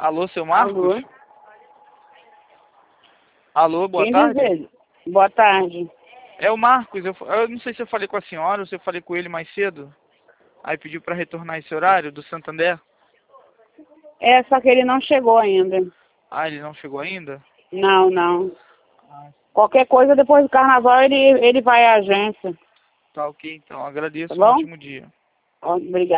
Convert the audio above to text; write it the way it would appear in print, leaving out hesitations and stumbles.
Alô, seu Marcos? Alô? Alô, boa Quem tarde. deseja? Boa tarde. É o Marcos, eu não sei se eu falei com a senhora ou se eu falei com ele mais cedo. Aí pediu para retornar esse horário do Santander. É, só que ele não chegou ainda. Ah, ele não chegou ainda? Não, não. Ah, Qualquer coisa, depois do carnaval, ele vai à agência. tá ok, então. Tá Agradeço, um bom? ótimo dia. Obrigada.